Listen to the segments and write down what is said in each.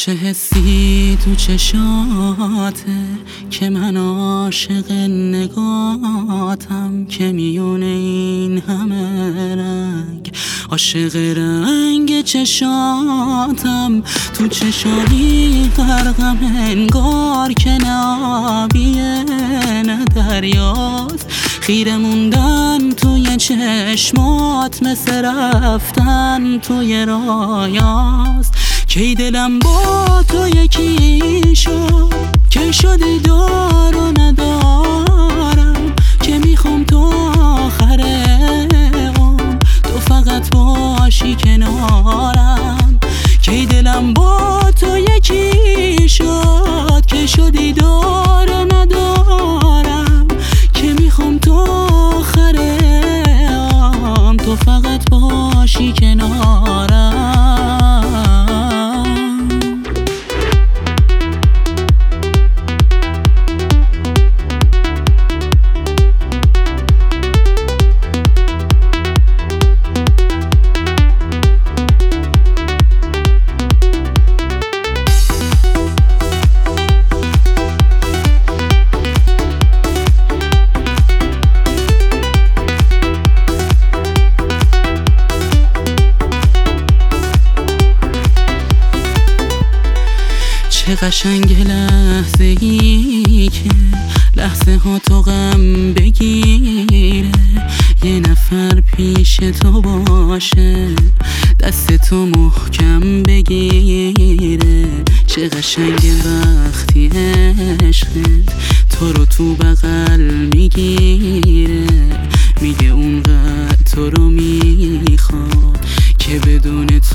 چه حسی تو چشاته که من عاشق نگاتم، که میونه این همه رنگ عاشق رنگ چشاتم. تو چشایی غرقم انگار که نه آبیه نه دریاست، خیره موندن توی چشمات مثل رفتن توی رایاست. کی دلم با تو یکی شد، کی شدی دارو ندارم، که میخوام تو آخر عمر تو فقط باشی کنارم. کی دلم با تو یکی شد، کی شدی دارو ندارم، که میخوام تو آخر عمر تو فقط باشی کنارم. چه قشنگ لحظه ای که لحظه ها تو غم بگیره، یه نفر پیش تو باشه دست تو محکم بگیره. چه قشنگ وقتی عشقت تو رو تو بغل میگیره، میگه اونقدر تو رو میخواد که بدون تو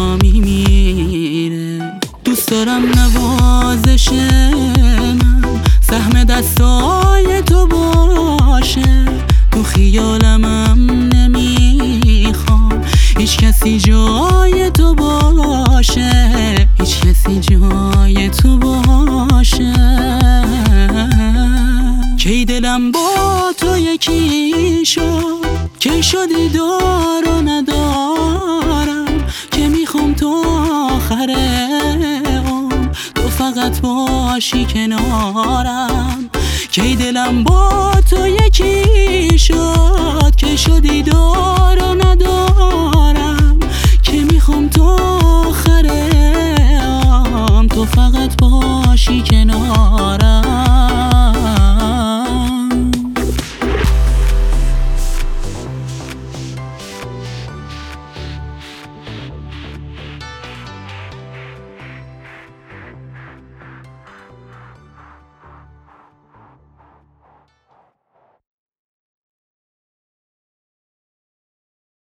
میمیره. دوست دارم نوازش من سهم دستای تو باشه، تو خیالمم نمیخوام هیچ کسی جای تو باشه، هیچ کسی جای تو باشه. کی دلم با تو یکی شد، کی شدی دارو ندارم، که میخوام تو آخر عمر تو فقط باشی کنارم. کی دلم با تو یکی شد، که شدی دارو ندارم، که میخوام تو آخر عمر تو فقط باشی کنارم.